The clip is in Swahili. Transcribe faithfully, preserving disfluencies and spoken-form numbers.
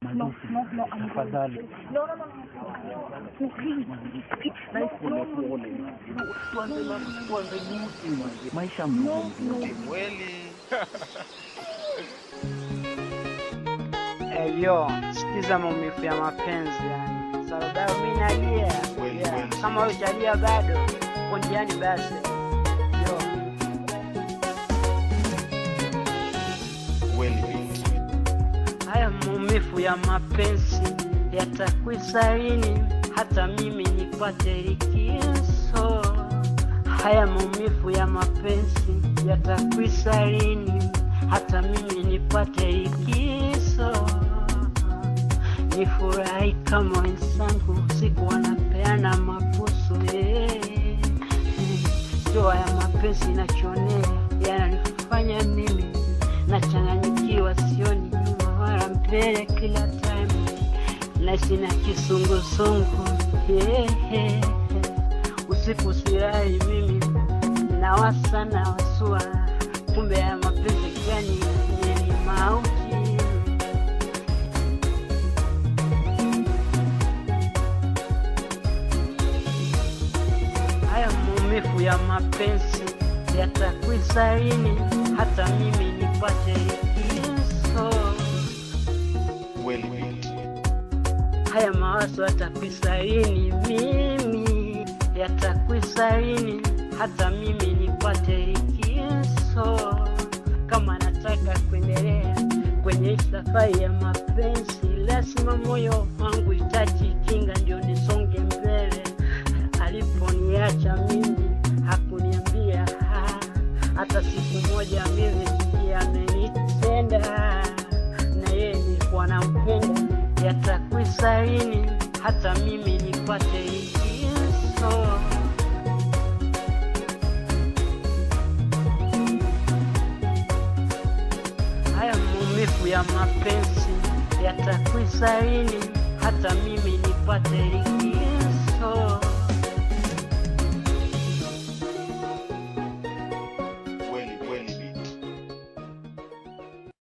No, no, no, I'm Tafadhali. No, no, no, no. No, please. Please. No, no, no. Tuanze na tuanze nusu. Maisha No, mzuri. no. Kweli. Eh, yo, sikiza maumivu ya mapenzi yani. Sababu mimi nalia. Kweli, Yeah. kweli. Kama hujalia bado, uko njiani basi. Yo. Kweli. Haya maumivu ya mapenzi yatakwisha lini hata mimi nipate likizo? Haya maumivu ya mapenzi yatakwisha lini hata mimi nipate likizo? Nifurahi kama wenzangu siku wanapeana mabusu eh. Ndoa ya mapenzi nachonea yananifanya mimi nachanganyikiwa, sioni nyuma wala mbele, kila time na sina kisungusungu yeah, yeah. Usiku silali mimi nawasa na wasua, kumbe ya mapenzi gani ni mauti. Haya maumivu ya mapenzi yatakwisha lini hata mimi nipate likizo? Kweli. Haya mawazo yatakwisha lini mimi, yatakwisha lini hata mimi nipate likizo? Kama nataka kuendelea kwenye safari ya mapenzi, lazima moyo wangu itaji kinga ndio nisonge mbele. Aliponiacha mimi hakuniambia ha, hata siku moja mimi amenitenda, na yeye nilikuwa nampenda. Yatakwisha lini hata mimi nipate likizo? Haya maumivu ya mapenzi yatakwisha lini hata mimi nipate likizo?